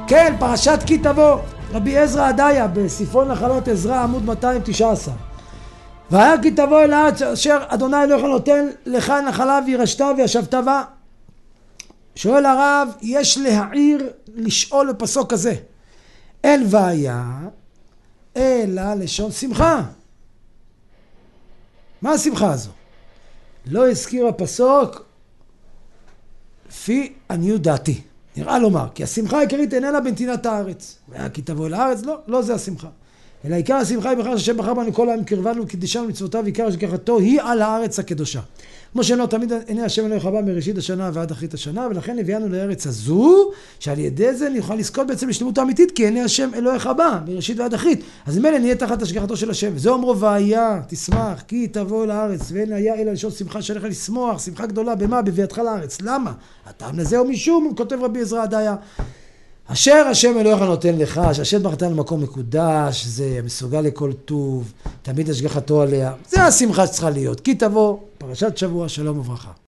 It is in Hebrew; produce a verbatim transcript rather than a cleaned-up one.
כן, פרשת כי תבוא. רבי עזרא עדיה בספרו נחלות עזרא עמוד מאתיים תשע עשרה. והיה כי תבוא אל הארץ אשר אדוני אלוהיך נותן לך נחלה וירשת וישבת בה. שואל הרב, יש להעיר לשאול בפסוק כזה. אין והיה אלא לשון שמחה. מה השמחה הזו? לא הזכיר הפסוק לפי עניות דעתי. נראה לומר, כי השמחה העיקרית איננה בנתינת הארץ. והיה כי תבוא אל הארץ, לא, לא זה השמחה. אלא עיקר השמחה היא בכך שהשם בחר בנו כל העם קרבנו וקידשנו מצוותיו, ועיקר השגחתו היא על הארץ הקדושה. כמו שאמר תמיד עיני השם אלוהיך בא מראשית השנה ועד אחרית השנה, ולכן הביאנו לארץ הזו, שעל ידי זה נוכל לזכות בעצם לשלמות האמיתית, כי עיני השם אלוהיך בא מראשית ועד אחרית. אז ממילא נהיה תחת השגחתו של השם. וזה אומרו והיה תשמח כי תבוא לארץ, ואין היה אלא לשון שמחה שלך לשמוח, שמחה גדולה במה? בביאתך לארץ. למה? הטעם לזה הוא משום, כותב רבי עזרא עדיה, אשר השם אלוהיך נותן לך, שהשם בחרתנו למקום מקודש, זה מסוגל לכל טוב, תמיד השגחתו עליה. זה השמחה שצריכה להיות. כי תבוא, פרשת שבוע, שלום וברכה.